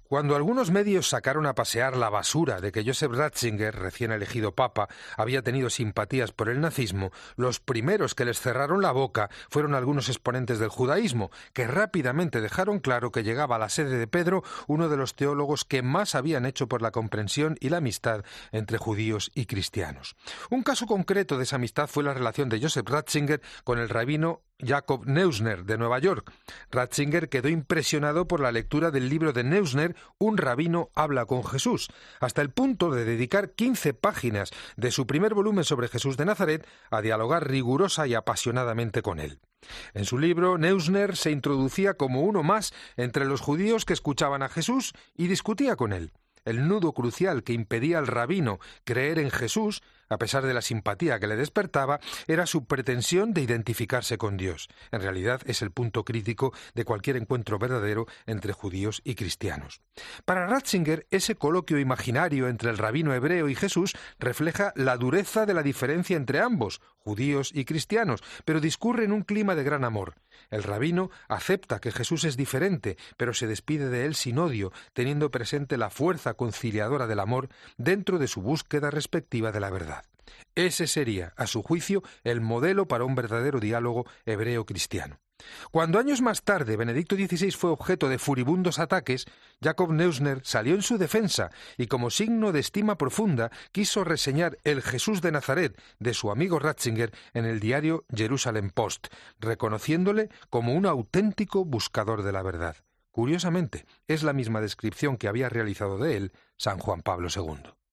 Cuando algunos medios sacaron a pasear la basura de que Joseph Ratzinger, recién elegido papa, había tenido simpatías por el nazismo, los primeros que les cerraron la boca fueron algunos exponentes del judaísmo, que rápidamente dejaron claro que llegaba a la sede de Pedro uno de los teólogos que más habían hecho por la comprensión y la amistad entre judíos y cristianos. Un caso concreto de esa amistad fue la relación de Joseph Ratzinger con el rabino Jacob Neusner, de Nueva York. Ratzinger quedó impresionado por la lectura del libro de Neusner, Un rabino habla con Jesús, hasta el punto de dedicar 15 páginas de su primer volumen sobre Jesús de Nazaret a dialogar rigurosa y apasionadamente con él. En su libro, Neusner se introducía como uno más entre los judíos que escuchaban a Jesús y discutía con él. El nudo crucial que impedía al rabino creer en Jesús, a pesar de la simpatía que le despertaba, era su pretensión de identificarse con Dios. En realidad es el punto crítico de cualquier encuentro verdadero entre judíos y cristianos. Para Ratzinger, ese coloquio imaginario entre el rabino hebreo y Jesús refleja la dureza de la diferencia entre ambos, judíos y cristianos, pero discurre en un clima de gran amor. El rabino acepta que Jesús es diferente, pero se despide de él sin odio, teniendo presente la fuerza conciliadora del amor dentro de su búsqueda respectiva de la verdad. Ese sería, a su juicio, el modelo para un verdadero diálogo hebreo-cristiano. Cuando años más tarde Benedicto XVI fue objeto de furibundos ataques, Jacob Neusner salió en su defensa y, como signo de estima profunda, quiso reseñar el Jesús de Nazaret de su amigo Ratzinger en el diario Jerusalem Post, reconociéndole como un auténtico buscador de la verdad. Curiosamente, es la misma descripción que había realizado de él San Juan Pablo II.